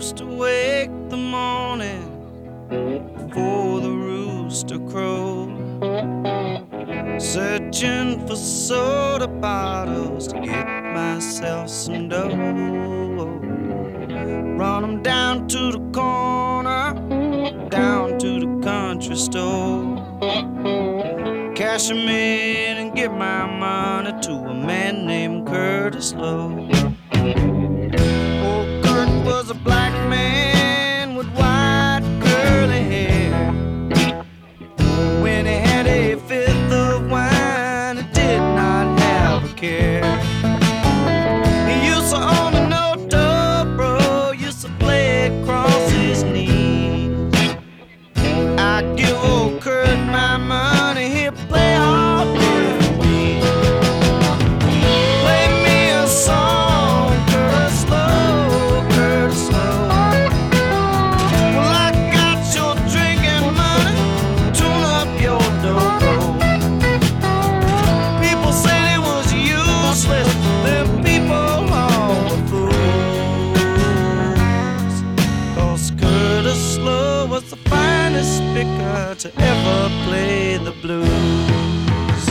used to wake the morning before the rooster crowed, searching for soda bottles to get myself some dough. Run 'em down to the corner, down to the country store, cash 'em in and give my money to a man named Curtis Lowe. Oh, Kurt was a black man with white curly hair. When he had a fifth of wine, he did not have a care. He used to own a no dobro, used to play across his knees. I give old Kurt my money, he'll play all day for me. Play me a song, Curtis Lowe, Curtis Lowe. Well, I got your drinking money, tune up your dobro. People said it was useless, them people all were fools. 'Cause Curtis Lowe was the finest picker to ever play the blues.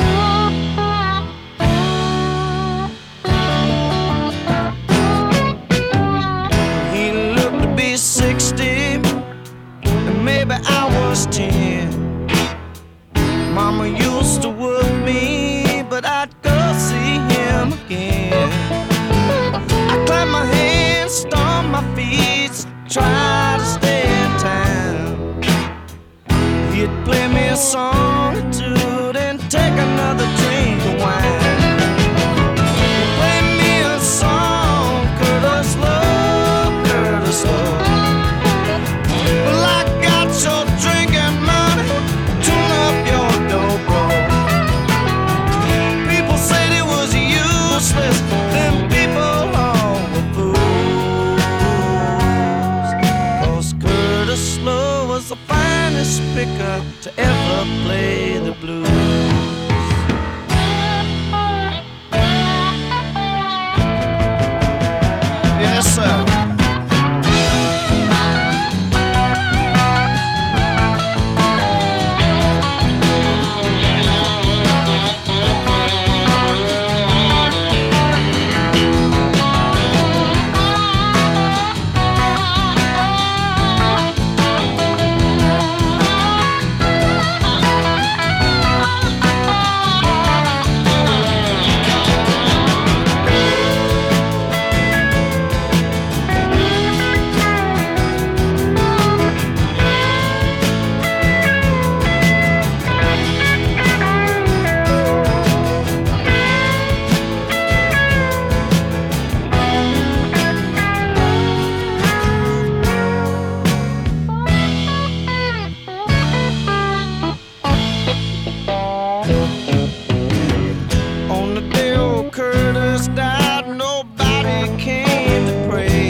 He looked to be 60, and maybe I was 10. Mama used to whoop me, but I'd go see him again. I clap my hands, stomp my feet, try to stay in town. He'd play me a song or two, then take another drink of wine. Play me a song, Curtis Lowe, Curtis Lowe. Well, I got your drinking money, tune up your dobro. People said it was useless, them people all were fools. 'Cause Curtis Lowe was the finest picker to ever play the blues. Yes, sir. On the day old Curtis died, nobody came to pray.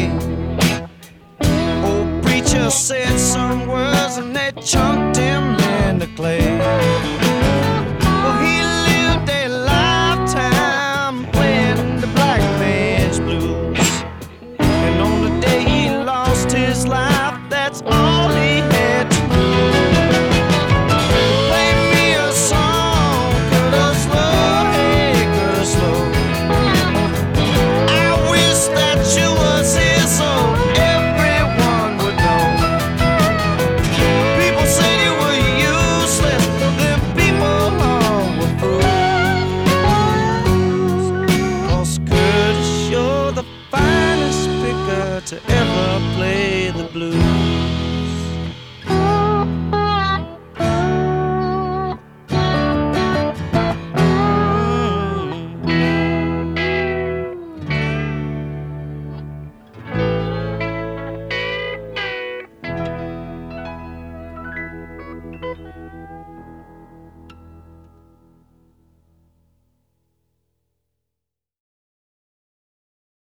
Old preacher said some words and they chunked him in the clay. Well, he lived a lifetime playing the black man's blues, and on the day he lost his life, that's all he had to do. Play me a song, Curtis Lowe, hey, Curtis Lowe. I wish that you was here so everyone would know. People said you were useless, them people all were fools. 'Cause Curtis, you're the finest picker to ever play the blues.